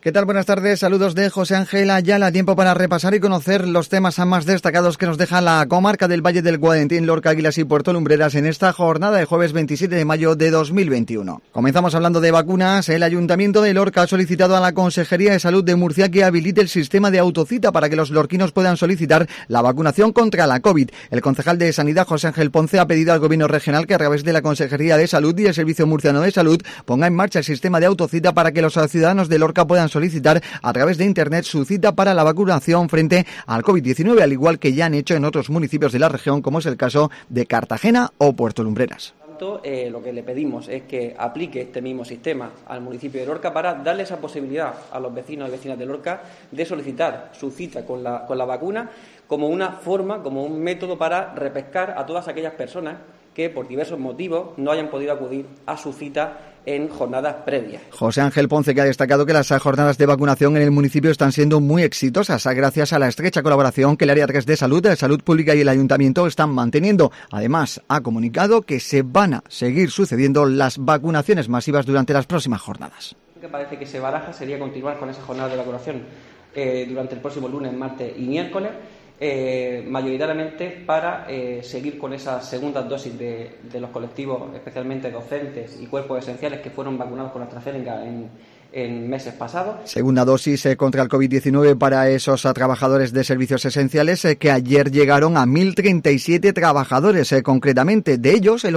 ¿Qué tal? Buenas tardes, saludos de José Ángel Ayala. Tiempo para repasar y conocer los temas más destacados que nos deja la comarca del Valle del Guadentín, Lorca, Águilas y Puerto Lumbreras en esta jornada de jueves 27 de mayo de 2021. Comenzamos hablando de vacunas. El Ayuntamiento de Lorca ha solicitado a la Consejería de Salud de Murcia que habilite el sistema de autocita para que los lorquinos puedan solicitar la vacunación contra la COVID. El concejal de Sanidad, José Ángel Ponce, ha pedido al Gobierno regional que a través de la Consejería de Salud y el Servicio Murciano de Salud ponga en marcha el sistema de autocita para que los ciudadanos de Lorca puedan solicitar a través de Internet su cita para la vacunación frente al COVID-19, al igual que ya han hecho en otros municipios de la región, como es el caso de Cartagena o Puerto Lumbreras. Lo que le pedimos es que aplique este mismo sistema al municipio de Lorca para darle esa posibilidad a los vecinos y vecinas de Lorca de solicitar su cita con la vacuna como una forma, como un método para repescar a todas aquellas personas que por diversos motivos no hayan podido acudir a su cita en jornadas previas. José Ángel Ponce, que ha destacado que las jornadas de vacunación en el municipio están siendo muy exitosas gracias a la estrecha colaboración que el Área 3 de Salud Pública y el Ayuntamiento están manteniendo. Además, ha comunicado que se van a seguir sucediendo las vacunaciones masivas durante las próximas jornadas. Lo que parece que se baraja sería continuar con esa jornada de vacunación durante el próximo lunes, martes y miércoles, mayoritariamente para seguir con esas segundas dosis de los colectivos, especialmente docentes y cuerpos esenciales que fueron vacunados con AstraZeneca en meses pasados. Segunda dosis contra el COVID-19 para esos trabajadores de servicios esenciales que ayer llegaron a 1.037 trabajadores concretamente. De ellos, el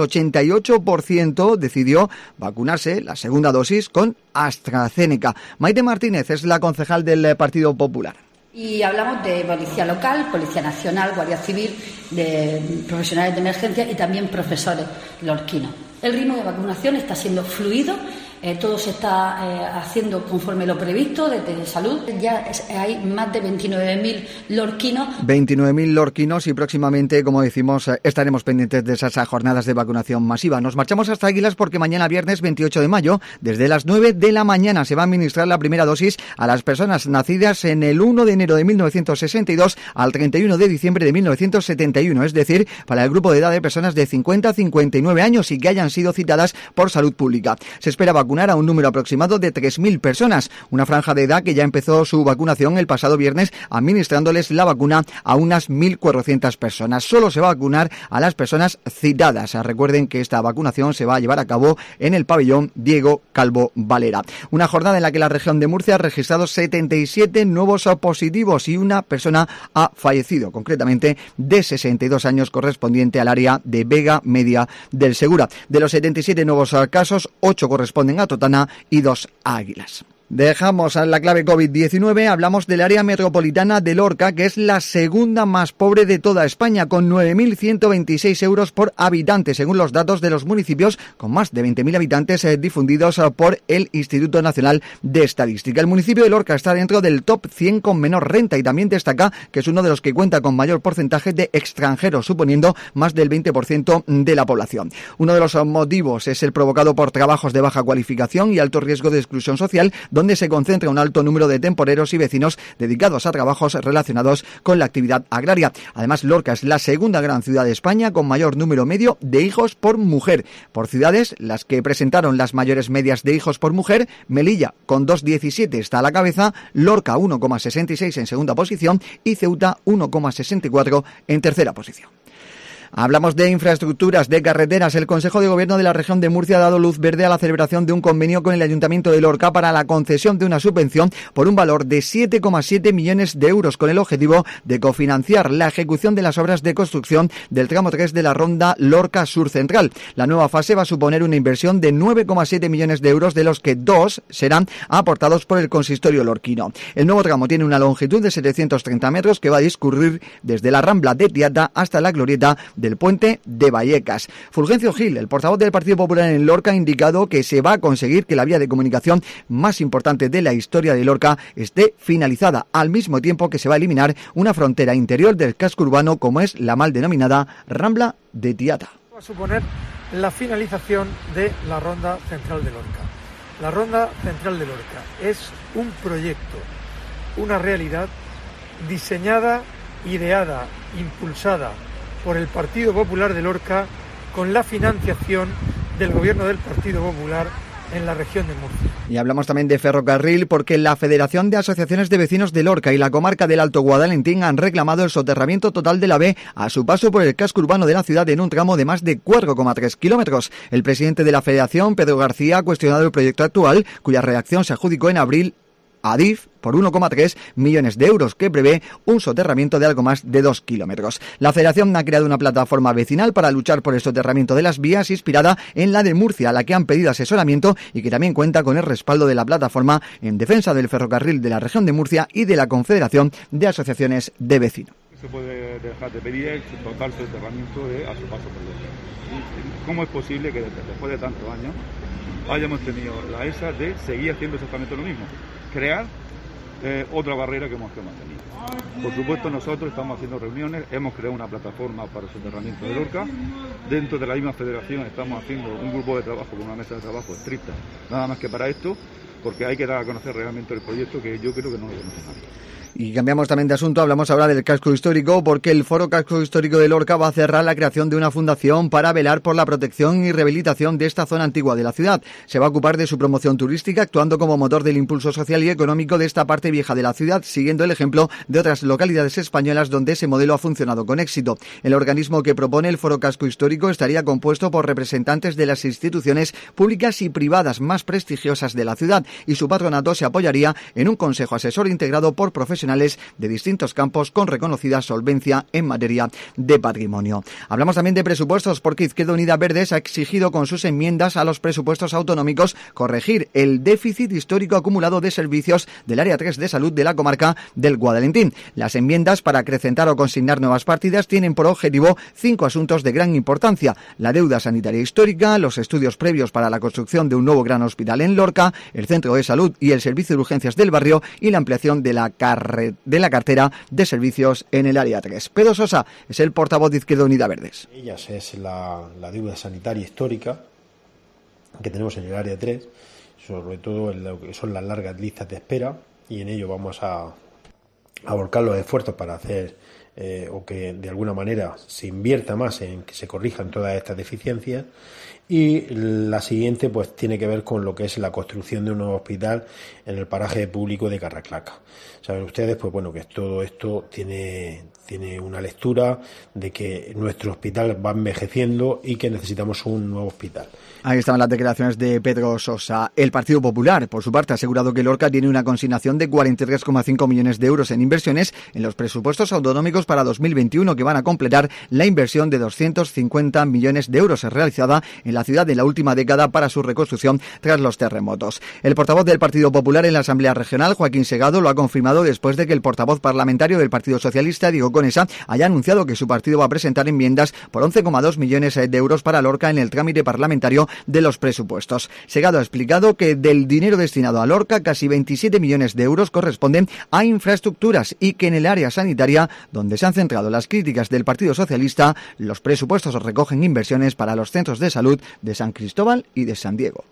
88% decidió vacunarse la segunda dosis con AstraZeneca. Maite Martínez es la concejal del Partido Popular. Y hablamos de policía local, policía nacional, guardia civil, de profesionales de emergencia y también profesores lorquinos. El ritmo de vacunación está siendo fluido, todo se está haciendo conforme lo previsto desde salud. Ya hay más de 29.000 lorquinos. 29.000 lorquinos y próximamente, como decimos, estaremos pendientes de esas jornadas de vacunación masiva. Nos marchamos hasta Águilas porque mañana viernes 28 de mayo, desde las 9 de la mañana, se va a administrar la primera dosis a las personas nacidas en el 1 de enero de 1962 al 31 de diciembre de 1971, es decir, para el grupo de edad de personas de 50 a 59 años y que hayan sido citadas por Salud Pública. Se espera vacunar a un número aproximado de 3.000 personas, una franja de edad que ya empezó su vacunación el pasado viernes, administrándoles la vacuna a unas 1.400 personas. Solo se va a vacunar a las personas citadas. Recuerden que esta vacunación se va a llevar a cabo en el pabellón Diego Calvo Valera. Una jornada en la que la región de Murcia ha registrado 77 nuevos positivos y una persona ha fallecido, concretamente de 62 años, correspondiente al área de Vega Media del Segura. De los 77 nuevos casos, 8 corresponden a Totana y 2 a Águilas. Dejamos la clave COVID-19, hablamos del área metropolitana de Lorca, que es la segunda más pobre de toda España, con 9.126 euros por habitante, según los datos de los municipios con más de 20.000 habitantes difundidos por el Instituto Nacional de Estadística. El municipio de Lorca está dentro del top 100 con menor renta y también destaca que es uno de los que cuenta con mayor porcentaje de extranjeros, suponiendo más del 20% de la población. Uno de los motivos es el provocado por trabajos de baja cualificación y alto riesgo de exclusión social, donde se concentra un alto número de temporeros y vecinos dedicados a trabajos relacionados con la actividad agraria. Además, Lorca es la segunda gran ciudad de España con mayor número medio de hijos por mujer. Por ciudades, las que presentaron las mayores medias de hijos por mujer, Melilla con 2,17 está a la cabeza, Lorca 1,66 en segunda posición y Ceuta 1,64 en tercera posición. Hablamos de infraestructuras, de carreteras. El Consejo de Gobierno de la región de Murcia ha dado luz verde a la celebración de un convenio con el Ayuntamiento de Lorca para la concesión de una subvención por un valor de 7,7 millones de euros con el objetivo de cofinanciar la ejecución de las obras de construcción del tramo 3 de la ronda Lorca Sur Central. La nueva fase va a suponer una inversión de 9,7 millones de euros, de los que 2 serán aportados por el consistorio lorquino. El nuevo tramo tiene una longitud de 730 metros que va a discurrir desde la Rambla de Tiata hasta la glorieta del puente de Vallecas. Fulgencio Gil, el portavoz del Partido Popular en Lorca, ha indicado que se va a conseguir que la vía de comunicación más importante de la historia de Lorca esté finalizada, al mismo tiempo que se va a eliminar una frontera interior del casco urbano como es la mal denominada Rambla de Tiata. Va a suponer la finalización de la Ronda Central de Lorca. La Ronda Central de Lorca es un proyecto, una realidad diseñada, ideada, impulsada por el Partido Popular de Lorca con la financiación del Gobierno del Partido Popular en la región de Murcia. Y hablamos también de ferrocarril porque la Federación de Asociaciones de Vecinos de Lorca y la comarca del Alto Guadalentín han reclamado el soterramiento total de la B a su paso por el casco urbano de la ciudad en un tramo de más de 4,3 kilómetros. El presidente de la Federación, Pedro García, ha cuestionado el proyecto actual, cuya redacción se adjudicó en abril a Adif por 1,3 millones de euros, que prevé un soterramiento de algo más de 2 kilómetros. La Federación ha creado una plataforma vecinal para luchar por el soterramiento de las vías, inspirada en la de Murcia, a la que han pedido asesoramiento y que también cuenta con el respaldo de la plataforma en defensa del ferrocarril de la región de Murcia y de la Confederación de Asociaciones de Vecinos. Se puede dejar de pedir el total soterramiento a su paso por Lorca. ¿Cómo es posible que después de tantos años hayamos tenido la ESA de seguir haciendo exactamente lo mismo? Crear otra barrera que hemos tenido. Por supuesto, nosotros estamos haciendo reuniones, hemos creado una plataforma para el soterramiento de Lorca. Dentro de la misma federación estamos haciendo un grupo de trabajo con una mesa de trabajo estricta, nada más que para esto, porque hay que dar a conocer realmente el proyecto, que yo creo que no lo conoce nadie. Y cambiamos también de asunto, hablamos ahora del casco histórico, porque el Foro Casco Histórico de Lorca va a cerrar la creación de una fundación para velar por la protección y rehabilitación de esta zona antigua de la ciudad. Se va a ocupar de su promoción turística, actuando como motor del impulso social y económico de esta parte vieja de la ciudad, siguiendo el ejemplo de otras localidades españolas donde ese modelo ha funcionado con éxito. El organismo que propone el Foro Casco Histórico estaría compuesto por representantes de las instituciones públicas y privadas más prestigiosas de la ciudad, y su patronato se apoyaría en un consejo asesor integrado por profesionales de distintos campos con reconocida solvencia en materia de patrimonio. Hablamos también de presupuestos, porque Izquierda Unida Verdes ha exigido con sus enmiendas a los presupuestos autonómicos corregir el déficit histórico acumulado de servicios del área 3 de salud de la comarca del Guadalentín. Las enmiendas para acrecentar o consignar nuevas partidas tienen por objetivo 5 asuntos de gran importancia: la deuda sanitaria histórica, los estudios previos para la construcción de un nuevo gran hospital en Lorca, el centro de salud y el servicio de urgencias del barrio, y la ampliación de la cartera de servicios en el área 3. Pedro Sosa es el portavoz de Izquierda Unida Verdes. Ellas es la deuda sanitaria histórica que tenemos en el área 3, sobre todo en lo que son las largas listas de espera, y en ello vamos a volcar los esfuerzos para hacer o que de alguna manera se invierta más en que se corrijan todas estas deficiencias. Y la siguiente pues tiene que ver con lo que es la construcción de un nuevo hospital en el paraje público de Carraclaca. Saben ustedes pues bueno que todo esto tiene una lectura de que nuestro hospital va envejeciendo y que necesitamos un nuevo hospital. Ahí estaban las declaraciones de Pedro Sosa. El Partido Popular, por su parte, ha asegurado que Lorca tiene una consignación de 43,5 millones de euros en inversiones en los presupuestos autonómicos para 2021, que van a completar la inversión de 250 millones de euros realizada en la ciudad en la última década para su reconstrucción tras los terremotos. El portavoz del Partido Popular en la Asamblea Regional, Joaquín Segado, lo ha confirmado después de que el portavoz parlamentario del Partido Socialista, Diego Conesa, haya anunciado que su partido va a presentar enmiendas por 11,2 millones de euros para Lorca en el trámite parlamentario de los presupuestos. Segado ha explicado que del dinero destinado a Lorca, casi 27 millones de euros corresponden a infraestructuras, y que en el área sanitaria, donde se han centrado las críticas del Partido Socialista, los presupuestos recogen inversiones para los centros de salud de San Cristóbal y de San Diego.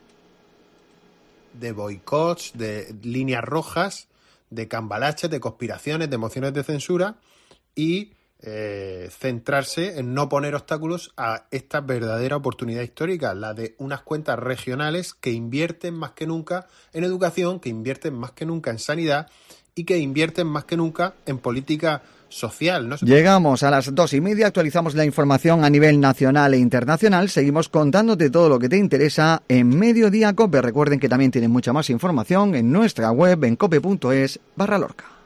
De boicots, de líneas rojas, de cambalaches, de conspiraciones, de mociones de censura, y centrarse en no poner obstáculos a esta verdadera oportunidad histórica, la de unas cuentas regionales que invierten más que nunca en educación, que invierten más que nunca en sanidad y que invierten más que nunca en política social, ¿no? Llegamos a las 2:30, actualizamos la información a nivel nacional e internacional. Seguimos contándote todo lo que te interesa en Mediodía Cope. Recuerden que también tienen mucha más información en nuestra web en cope.es/Lorca.